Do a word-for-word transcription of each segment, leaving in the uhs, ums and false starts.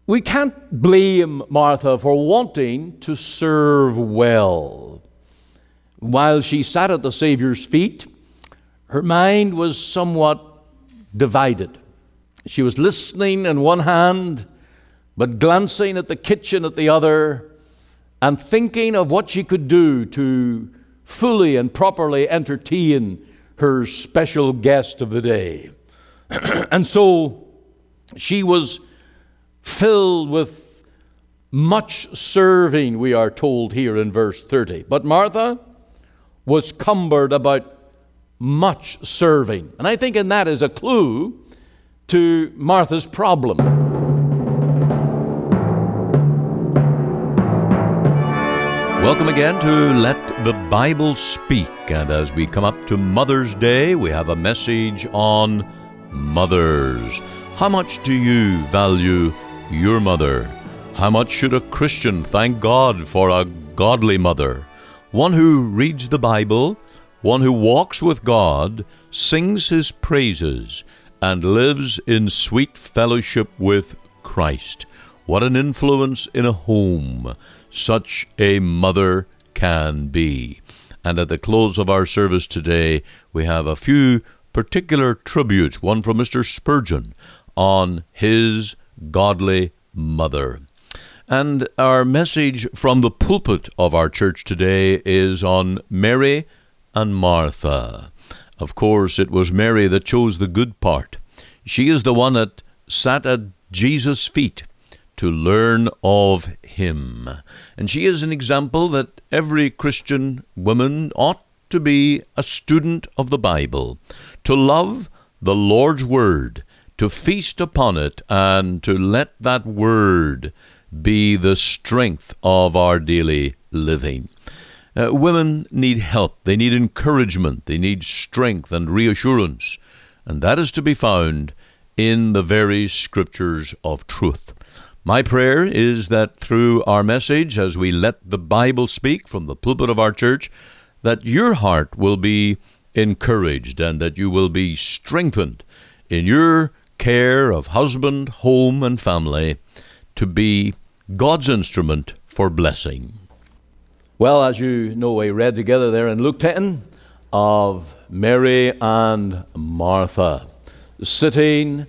We can't blame Martha for wanting to serve well. While she sat at the Savior's feet, her mind was somewhat divided. She was listening in one hand, but glancing at the kitchen at the other, and thinking of what she could do to fully and properly entertain her special guest of the day. And so she was filled with much serving, we are told here in verse thirty. But Martha was cumbered about much serving. And I think in that is a clue to Martha's problem. Welcome again to Let the Bible Speak. And as we come up to Mother's Day, we have a message on mothers. How much do you value your mother? How much should a Christian thank God for a godly mother? One who reads the Bible, one who walks with God, sings His praises, and lives in sweet fellowship with Christ. What an influence in a home such a mother can be. And at the close of our service today, we have a few particular tributes, one from Mister Spurgeon on his godly mother. And our message from the pulpit of our church today is on Mary and Martha. Of course, it was Mary that chose the good part. She is the one that sat at Jesus' feet to learn of Him. And she is an example that every Christian woman ought to be a student of the Bible, to love the Lord's Word, to feast upon it, and to let that Word be the strength of our daily living. Uh, women need help. They need encouragement. They need strength and reassurance. And that is to be found in the very Scriptures of truth. My prayer is that through our message, as we let the Bible speak from the pulpit of our church, that your heart will be encouraged and that you will be strengthened in your care of husband, home, and family to be God's instrument for blessing. Well, as you know, we read together there in Luke ten of Mary and Martha sitting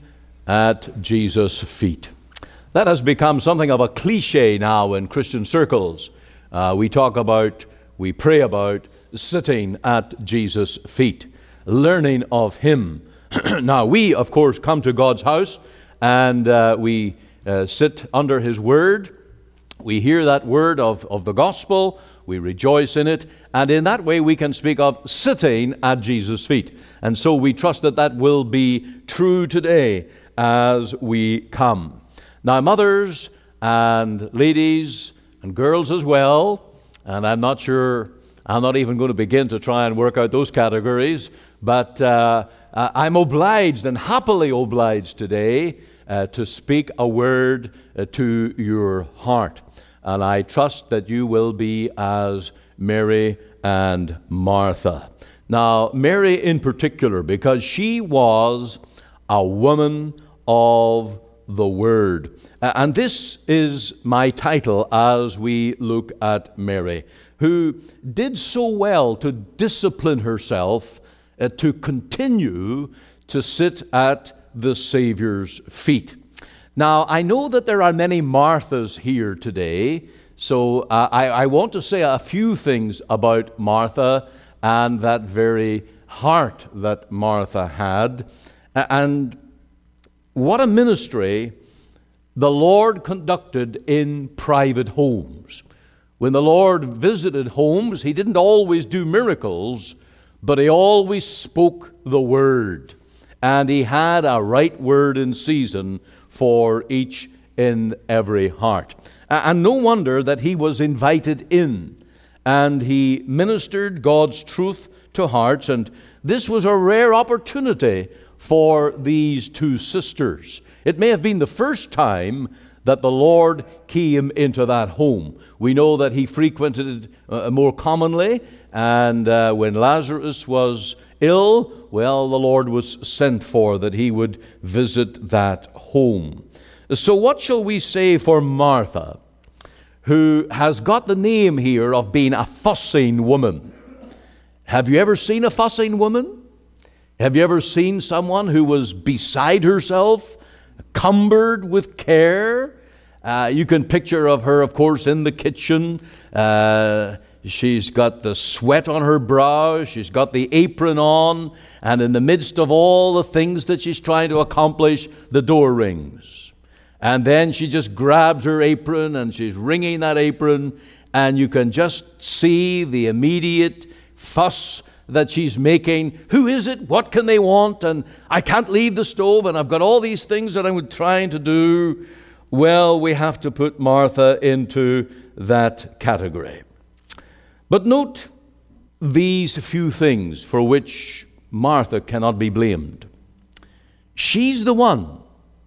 at Jesus' feet. That has become something of a cliche now in Christian circles. Uh, we talk about, we pray about sitting at Jesus' feet, learning of Him. Now, we, of course, come to God's house and uh, we uh, sit under His Word. We hear that word of, of the gospel. We rejoice in it. And in that way, we can speak of sitting at Jesus' feet. And so we trust that that will be true today as we come. Now, mothers and ladies and girls as well, and I'm not sure, I'm not even going to begin to try and work out those categories, but uh, I'm obliged and happily obliged today uh, to speak a word uh, to your heart. And I trust that you will be as Mary and Martha. Now, Mary in particular, because she was a woman of the Word. And this is my title as we look at Mary, who did so well to discipline herself uh, to continue to sit at the Savior's feet. Now, I know that there are many Marthas here today, so uh, I, I want to say a few things about Martha and that very heart that Martha had. And what a ministry the Lord conducted in private homes. When the Lord visited homes, He didn't always do miracles, but He always spoke the word. And He had a right word in season for each in every heart. And no wonder that He was invited in, and He ministered God's truth to hearts, and this was a rare opportunity for these two sisters. It may have been the first time that the Lord came into that home. We know that He frequented it uh, more commonly, and uh, when Lazarus was ill, well, the Lord was sent for that He would visit that home. So what shall we say for Martha, who has got the name here of being a fussing woman? Have you ever seen a fussing woman? Have you ever seen someone who was beside herself, cumbered with care? Uh, you can picture of her, of course, in the kitchen. Uh, she's got the sweat on her brow. She's got the apron on. And in the midst of all the things that she's trying to accomplish, the door rings. And then she just grabs her apron and she's wringing that apron. And you can just see the immediate fuss that she's making. Who is it? What can they want? And I can't leave the stove, and I've got all these things that I'm trying to do. Well, we have to put Martha into that category. But note these few things for which Martha cannot be blamed. She's the one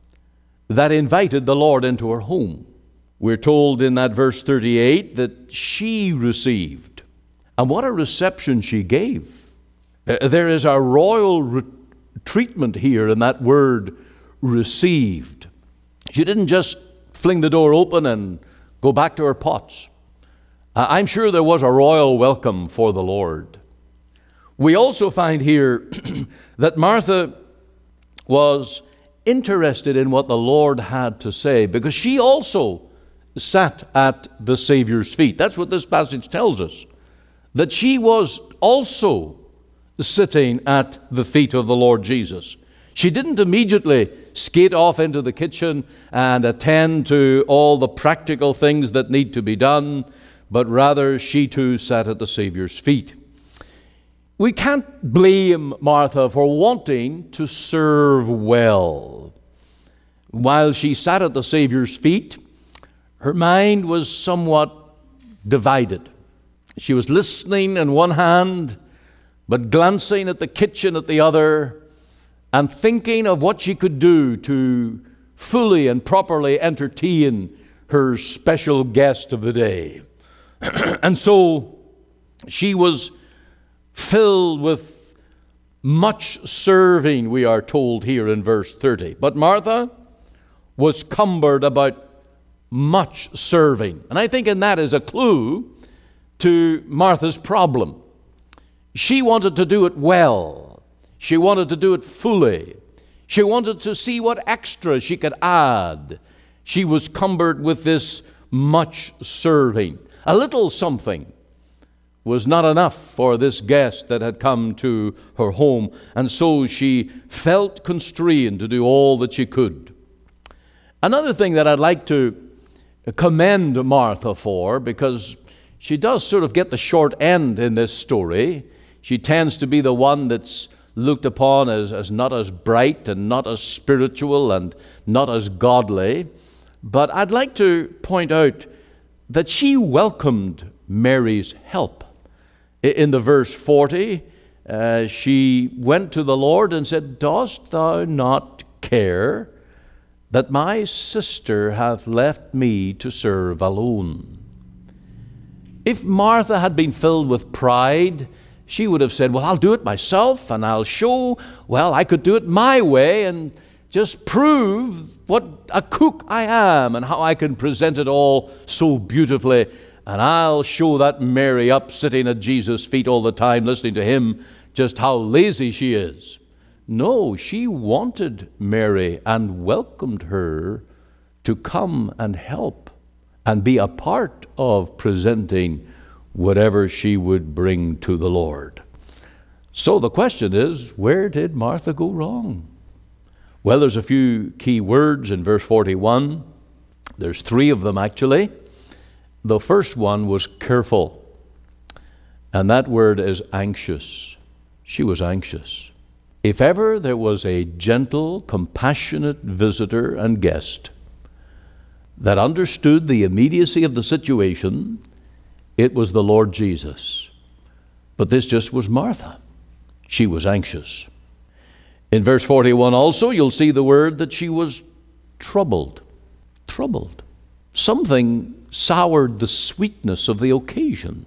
that invited the Lord into her home. We're told in that verse thirty-eight that she received. And what a reception she gave. Uh, there is a royal re- treatment here in that word received. She didn't just fling the door open and go back to her pots. Uh, I'm sure there was a royal welcome for the Lord. We also find here that Martha was interested in what the Lord had to say, because she also sat at the Savior's feet. That's what this passage tells us, that she was also sitting at the feet of the Lord Jesus. She didn't immediately skate off into the kitchen and attend to all the practical things that need to be done, but rather she too sat at the Savior's feet. We can't blame Martha for wanting to serve well. While she sat at the Savior's feet, her mind was somewhat divided. She was listening in one hand, but glancing at the kitchen at the other, and thinking of what she could do to fully and properly entertain her special guest of the day. And so she was filled with much serving, we are told here in verse thirty. But Martha was cumbered about much serving. And I think in that is a clue to Martha's problem. She wanted to do it well. She wanted to do it fully. She wanted to see what extra she could add. She was cumbered with this much serving. A little something was not enough for this guest that had come to her home, and so she felt constrained to do all that she could. Another thing that I'd like to commend Martha for, because she does sort of get the short end in this story. She tends to be the one that's looked upon as, as not as bright and not as spiritual and not as godly. But I'd like to point out that she welcomed Mary's help. In the verse forty, uh, she went to the Lord and said, "Dost thou not care that my sister hath left me to serve alone?" If Martha had been filled with pride, she would have said, "Well, I'll do it myself, and I'll show, well, I could do it my way and just prove what a cook I am and how I can present it all so beautifully. And I'll show that Mary up sitting at Jesus' feet all the time, listening to him, just how lazy she is." No, she wanted Mary and welcomed her to come and help and be a part of presenting whatever she would bring to the Lord. So the question is, where did Martha go wrong? Well, there's a few key words in verse forty-one. There's three of them, actually. The first one was careful, and that word is anxious. She was anxious. If ever there was a gentle, compassionate visitor and guest that understood the immediacy of the situation, it was the Lord Jesus. But this just was Martha. She was anxious. In verse forty-one also, you'll see the word that she was troubled. Troubled. Something soured the sweetness of the occasion.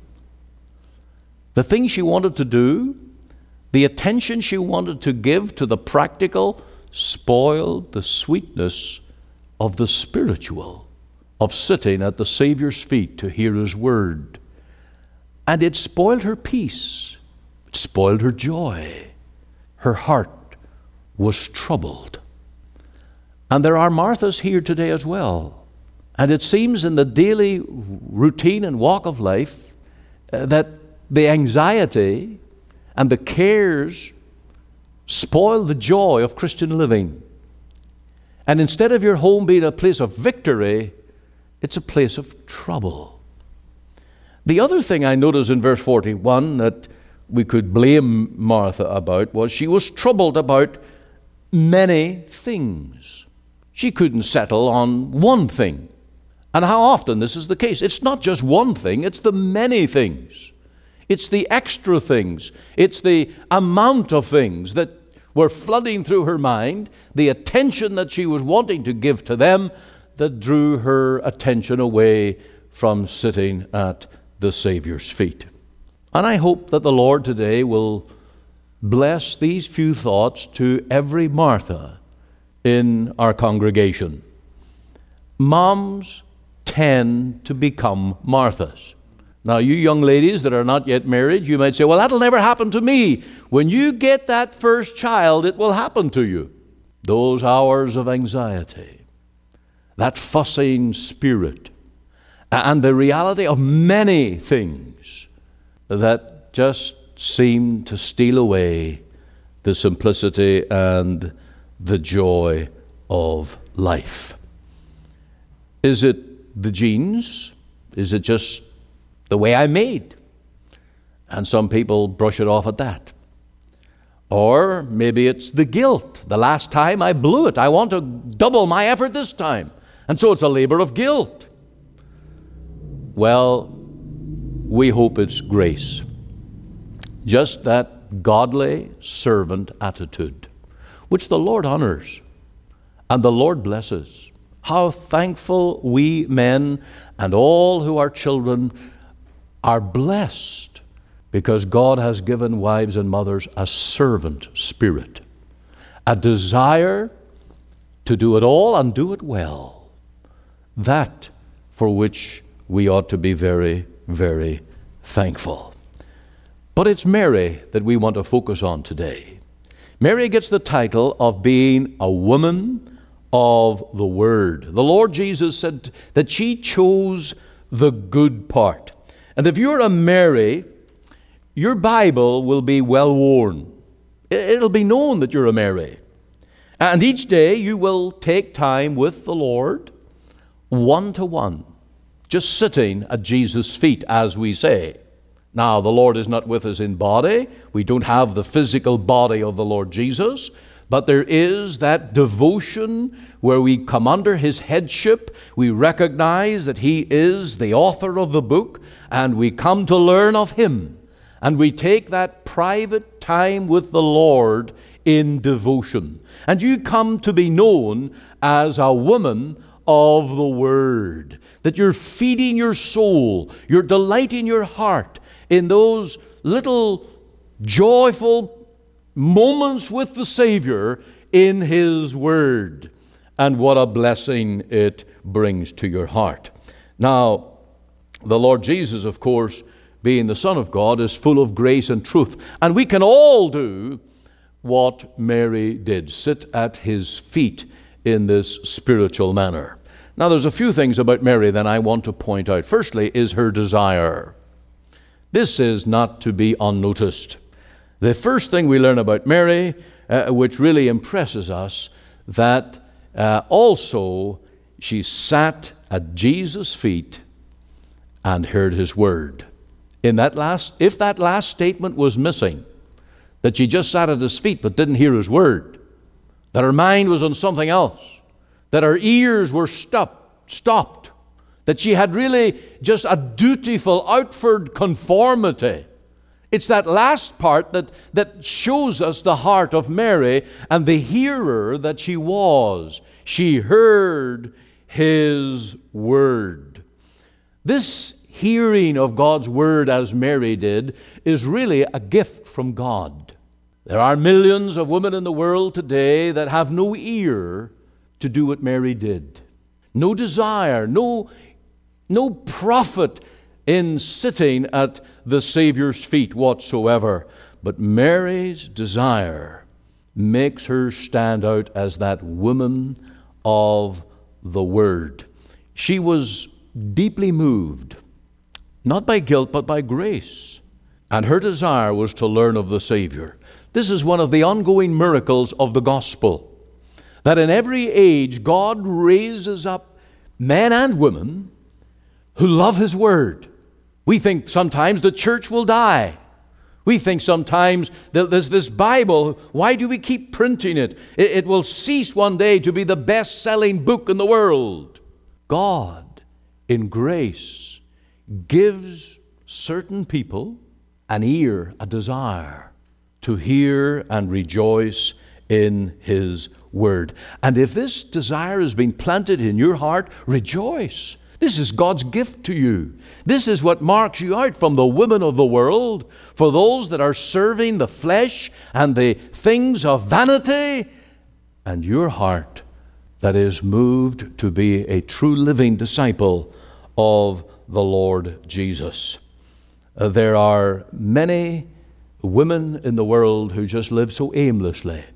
The thing she wanted to do, the attention she wanted to give to the practical, spoiled the sweetness of the spiritual, of sitting at the Savior's feet to hear His word. And it spoiled her peace. It spoiled her joy. Her heart was troubled. And there are Marthas here today as well. And it seems in the daily routine and walk of life uh, that the anxiety and the cares spoil the joy of Christian living. And instead of your home being a place of victory, it's a place of trouble. The other thing I notice in verse forty-one that we could blame Martha about was she was troubled about many things. She couldn't settle on one thing. And how often this is the case. It's not just one thing, it's the many things. It's the extra things. It's the amount of things that were flooding through her mind, the attention that she was wanting to give to them that drew her attention away from sitting at the Savior's feet. And I hope that the Lord today will bless these few thoughts to every Martha in our congregation. Moms tend to become Marthas. Now, you young ladies that are not yet married, you might say, well, that'll never happen to me. When you get that first child, it will happen to you. Those hours of anxiety, that fussing spirit, and the reality of many things that just seem to steal away the simplicity and the joy of life. Is it the genes? Is it just the way I'm made? And some people brush it off at that. Or maybe it's the guilt. The last time I blew it. I want to double my effort this time. And so it's a labor of guilt. Well, we hope it's grace. Just that godly servant attitude, which the Lord honors and the Lord blesses. How thankful we men and all who are children are blessed because God has given wives and mothers a servant spirit, a desire to do it all and do it well. That for which we ought to be very, very thankful. But it's Mary that we want to focus on today. Mary gets the title of being a woman of the Word. The Lord Jesus said that she chose the good part. And if you're a Mary, your Bible will be well worn. It'll be known that you're a Mary. And each day you will take time with the Lord, one to one, just sitting at Jesus' feet, as we say. Now, the Lord is not with us in body. We don't have the physical body of the Lord Jesus. But there is that devotion where we come under His headship. We recognize that He is the author of the book, and we come to learn of Him. And we take that private time with the Lord in devotion. And you come to be known as a woman of the Word. That you're feeding your soul, you're delighting your heart in those little joyful moments with the Savior in His Word. And what a blessing it brings to your heart. Now, the Lord Jesus, of course, being the Son of God, is full of grace and truth. And we can all do what Mary did, sit at His feet in this spiritual manner. Now, there's a few things about Mary that I want to point out. Firstly, is her desire. This is not to be unnoticed. The first thing we learn about Mary, uh, which really impresses us, that uh, also she sat at Jesus' feet and heard His word. In that last, if that last statement was missing, that she just sat at His feet but didn't hear His word, that her mind was on something else, that her ears were stopped, stopped, that she had really just a dutiful outward conformity. It's that last part that, that shows us the heart of Mary and the hearer that she was. She heard His word. This hearing of God's word, as Mary did, is really a gift from God. There are millions of women in the world today that have no ear to do what Mary did. no desire, no, no profit in sitting at the Savior's feet whatsoever. But Mary's desire makes her stand out as that woman of the Word. She was deeply moved, not by guilt, but by grace. And her desire was to learn of the Savior. This is one of the ongoing miracles of the gospel, that in every age God raises up men and women who love His Word. We think sometimes the church will die. We think sometimes that there's this Bible, why do we keep printing it? It, it will cease one day to be the best-selling book in the world. God, in grace, gives certain people an ear, a desire to hear and rejoice in His Word. And if this desire has been planted in your heart, rejoice. This is God's gift to you. This is what marks you out from the women of the world. For those that are serving the flesh and the things of vanity, and your heart that is moved to be a true living disciple of the Lord Jesus. Uh, there are many women in the world who just live so aimlessly.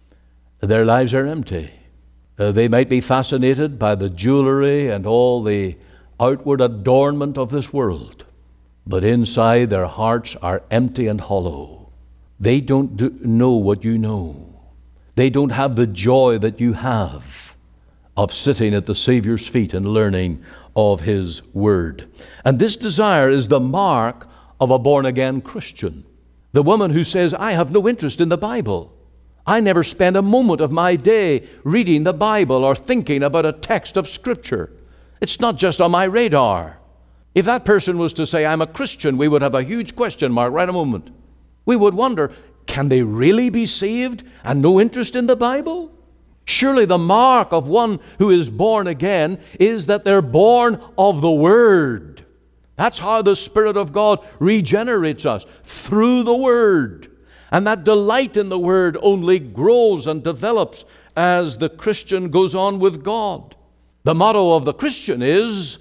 Their lives are empty. Uh, they might be fascinated by the jewelry and all the outward adornment of this world, but inside their hearts are empty and hollow. They don't do, know what you know. They don't have the joy that you have of sitting at the Savior's feet and learning of His Word. And this desire is the mark of a born-again Christian. The woman who says, I have no interest in the Bible. I never spend a moment of my day reading the Bible or thinking about a text of Scripture. It's not just on my radar. If that person was to say, I'm a Christian, we would have a huge question mark right a moment. We would wonder, can they really be saved and no interest in the Bible? Surely the mark of one who is born again is that they're born of the Word. That's how the Spirit of God regenerates us, through the Word. And that delight in the Word only grows and develops as the Christian goes on with God. The motto of the Christian is,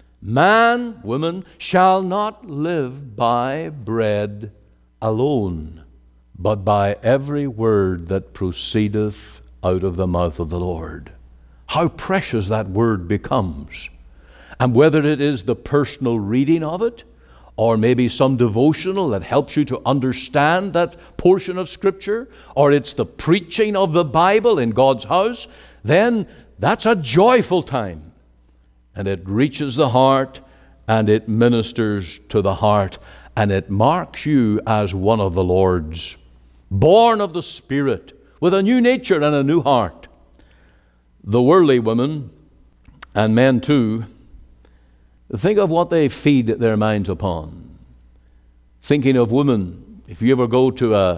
man, woman, shall not live by bread alone, but by every word that proceedeth out of the mouth of the Lord. How precious that word becomes. And whether it is the personal reading of it, or maybe some devotional that helps you to understand that portion of Scripture, or it's the preaching of the Bible in God's house, then that's a joyful time. And it reaches the heart, and it ministers to the heart, and it marks you as one of the Lord's, born of the Spirit, with a new nature and a new heart. The worldly women, and men too, think of what they feed their minds upon. Thinking of women, if you ever go to a,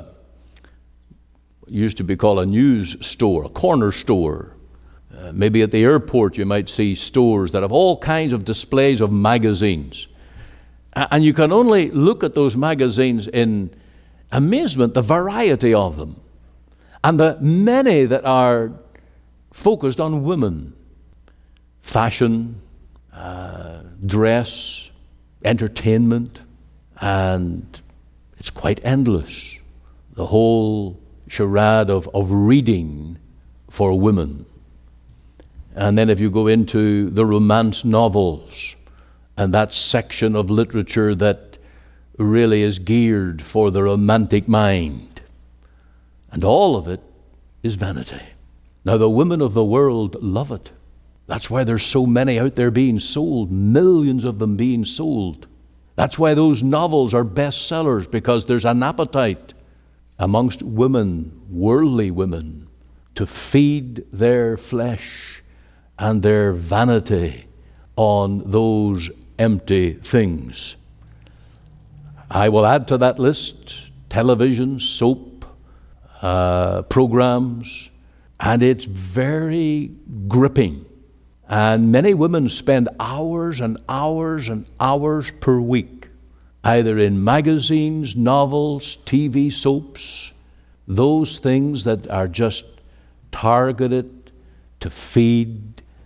used to be called a news store, a corner store, uh, maybe at the airport you might see stores that have all kinds of displays of magazines. And you can only look at those magazines in amazement, the variety of them, and the many that are focused on women, fashion, uh, dress, entertainment, and it's quite endless. The whole charade of, of reading for women. And then if you go into the romance novels and that section of literature that really is geared for the romantic mind, and all of it is vanity. Now the women of the world love it. That's why there's so many out there being sold, millions of them being sold. That's why those novels are bestsellers, because there's an appetite amongst women, worldly women, to feed their flesh and their vanity on those empty things. I will add to that list television, soap, uh, programs, and it's very gripping. And many women spend hours and hours and hours per week, either in magazines, novels, T V soaps, those things that are just targeted to feed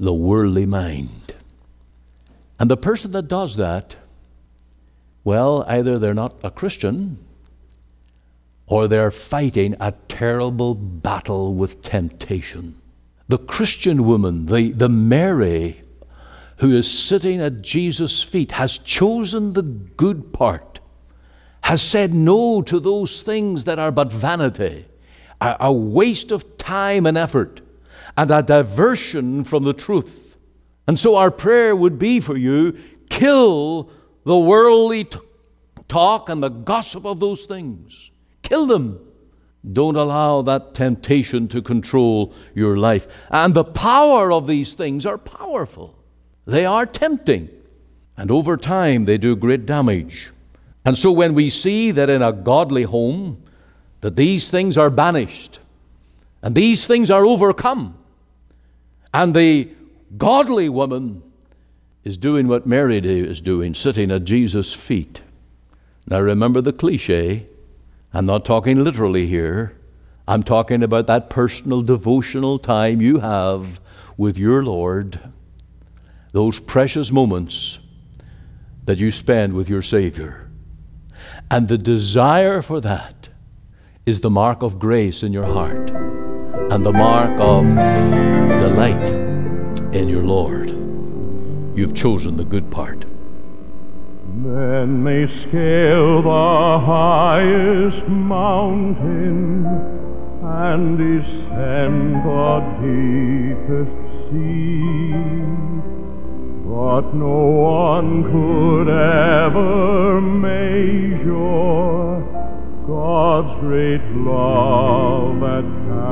the worldly mind. And the person that does that, well, either they're not a Christian or they're fighting a terrible battle with temptation. The Christian woman, the, the Mary, who is sitting at Jesus' feet, has chosen the good part, has said no to those things that are but vanity, a, a waste of time and effort, and a diversion from the truth. And so our prayer would be for you, kill the worldly t- talk and the gossip of those things. Kill them. Don't allow that temptation to control your life. And the power of these things are powerful. They are tempting. And over time, they do great damage. And so when we see that in a godly home, that these things are banished, and these things are overcome, and the godly woman is doing what Mary is doing, sitting at Jesus' feet. Now remember the cliche. I'm not talking literally here. I'm talking about that personal devotional time you have with your Lord. Those precious moments that you spend with your Savior. And the desire for that is the mark of grace in your heart and the mark of delight in your Lord. You've chosen the good part. Men may scale the highest mountain and descend the deepest sea, but no one could ever measure God's great love at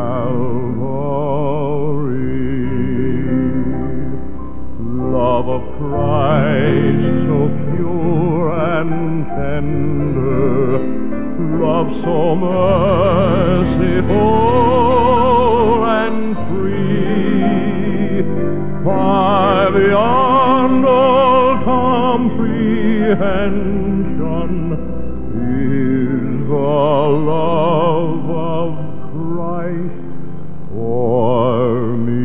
Calvary. Love of Christ so pure and tender, love so merciful and free, far beyond all comprehension is the love of Christ for me.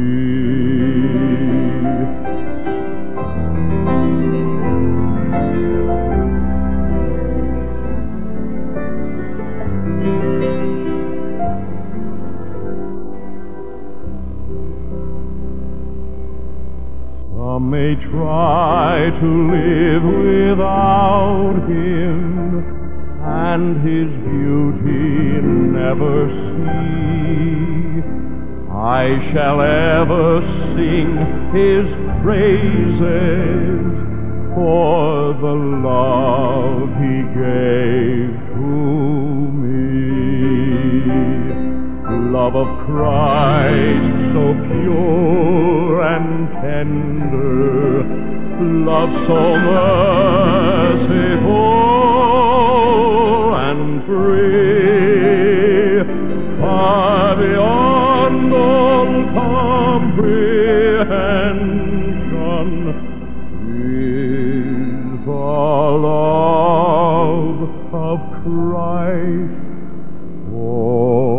Some may try to live without Him, and His beauty never see. I shall ever sing His praises for the love He gave to me. Love of Christ so pure and tender, love so merciful and free, far beyond all comprehension is the love of Christ for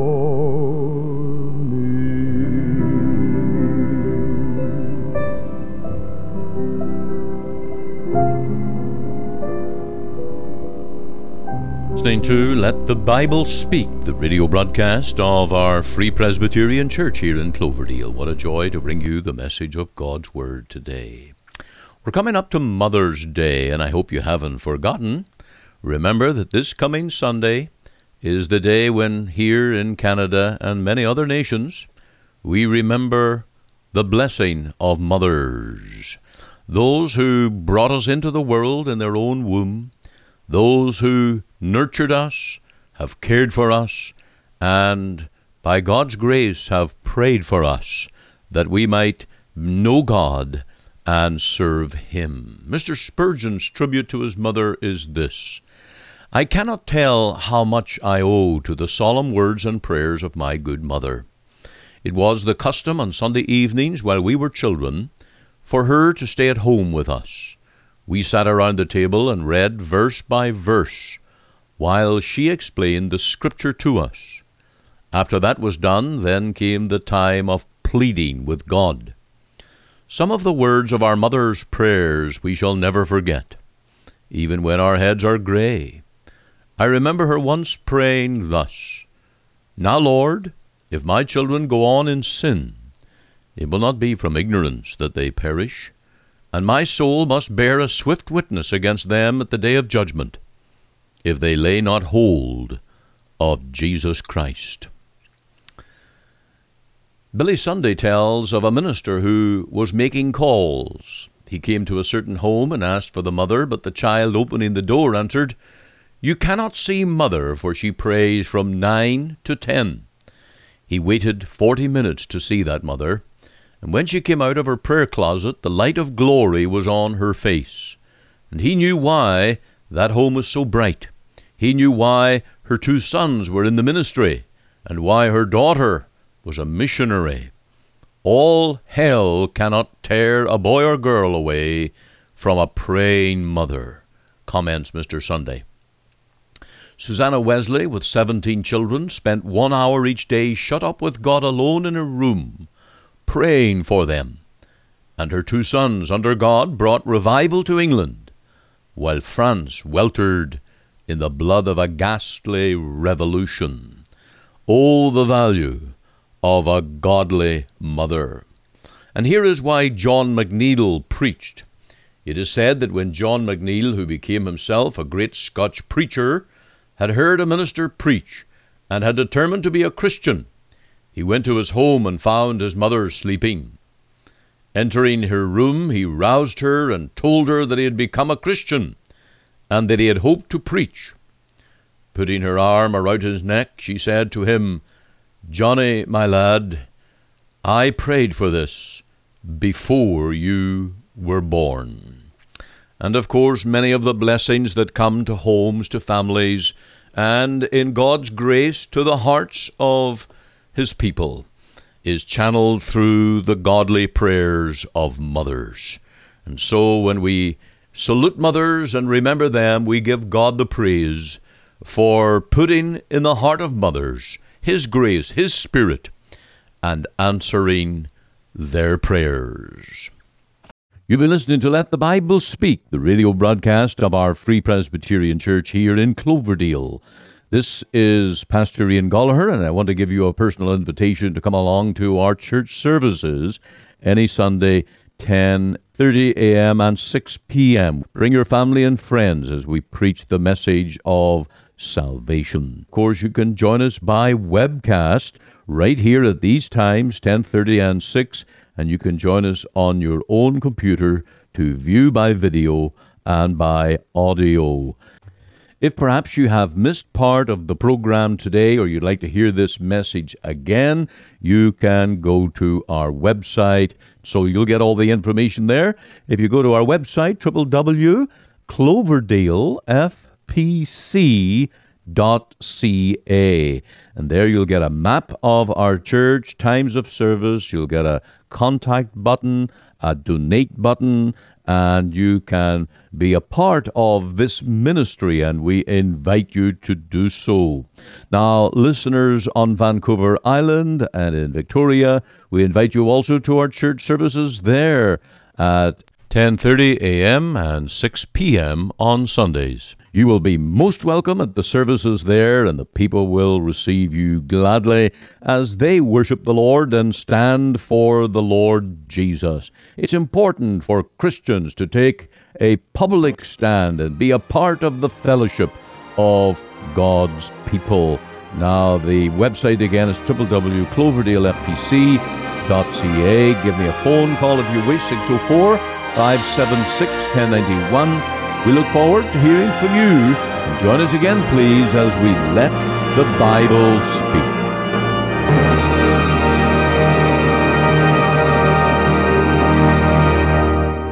Listening to Let the Bible Speak, the radio broadcast of our Free Presbyterian Church here in Cloverdale. What a joy to bring you the message of God's Word today. We're coming up to Mother's Day, and I hope you haven't forgotten. Remember that this coming Sunday is the day when here in Canada and many other nations we remember the blessing of mothers. Those who brought us into the world in their own womb, those who nurtured us, have cared for us, and by God's grace have prayed for us that we might know God and serve Him. Mister Spurgeon's tribute to his mother is this: I cannot tell how much I owe to the solemn words and prayers of my good mother. It was the custom on Sunday evenings while we were children for her to stay at home with us. We sat around the table and read verse by verse while she explained the Scripture to us. After that was done, then came the time of pleading with God. Some of the words of our mother's prayers we shall never forget, even when our heads are gray. I remember her once praying thus, "Now, Lord, if my children go on in sin, it will not be from ignorance that they perish, and my soul must bear a swift witness against them at the day of judgment, if they lay not hold of Jesus Christ." Billy Sunday tells of a minister who was making calls. He came to a certain home and asked for the mother, but the child opening the door answered, "You cannot see mother, for she prays from nine to ten." He waited forty minutes to see that mother, and when she came out of her prayer closet, the light of glory was on her face. And he knew why that home was so bright. He knew why her two sons were in the ministry, and why her daughter was a missionary. All hell cannot tear a boy or girl away from a praying mother, comments Mister Sunday. Susanna Wesley, with seventeen children, spent one hour each day shut up with God alone in a room, praying for them. And her two sons, under God, brought revival to England, while France weltered in the blood of a ghastly revolution. Oh, the value of a godly mother. And here is why John McNeill preached. It is said that when John McNeill, who became himself a great Scotch preacher, had heard a minister preach and had determined to be a Christian, he went to his home and found his mother sleeping. Entering her room, he roused her and told her that he had become a Christian and that he had hoped to preach. Putting her arm around his neck, she said to him, "Johnny, my lad, I prayed for this before you were born." And of course, many of the blessings that come to homes, to families, and in God's grace to the hearts of his people is channeled through the godly prayers of mothers. And so when we salute mothers and remember them, we give God the praise for putting in the heart of mothers His grace, His Spirit, and answering their prayers. You've been listening to Let the Bible Speak, the radio broadcast of our Free Presbyterian Church here in Cloverdale. This is Pastor Ian Gallagher, and I want to give you a personal invitation to come along to our church services any Sunday, ten thirty a.m. and six p.m. Bring your family and friends as we preach the message of salvation. Of course, you can join us by webcast right here at these times, ten thirty and six, and you can join us on your own computer to view by video and by audio. If perhaps you have missed part of the program today, or you'd like to hear this message again, you can go to our website, so you'll get all the information there. If you go to our website, w w w dot cloverdale f p c dot c a, and there you'll get a map of our church, times of service, you'll get a contact button, a donate button, and you can be a part of this ministry, and we invite you to do so. Now, listeners on Vancouver Island and in Victoria, we invite you also to our church services there at ten thirty a.m. and six p.m. on Sundays. You will be most welcome at the services there, and the people will receive you gladly as they worship the Lord and stand for the Lord Jesus. It's important for Christians to take a public stand and be a part of the fellowship of God's people. Now, the website again is w w w dot cloverdale f p c dot c a. Give me a phone call if you wish, six oh four, five seven six, one oh nine one. We look forward to hearing from you. And join us again, please, as we let the Bible speak.